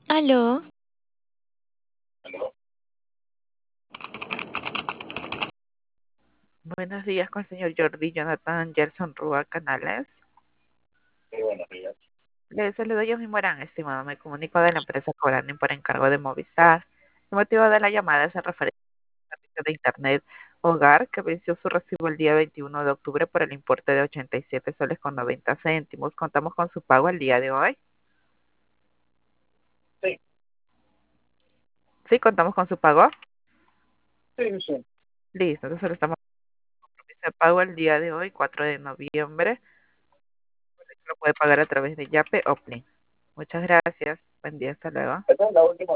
Aló, Buenos días con el señor Jordi Jonathan Gerson Rúa Canales. Le saludo yo mismo Morán, estimado. Me comunico de la empresa Coranin por encargo de Movistar. El motivo de la llamada es el referente al servicio de Internet Hogar que venció su recibo el día 21 de octubre por el importe de 87 soles con 90 céntimos. Contamos con su pago el día de hoy. Sí, contamos con su pago. Listo, entonces lo estamos se pago el día de hoy, 4 de noviembre. Lo puede pagar a través de Yape o Plin. Muchas gracias. Buen día, hasta luego.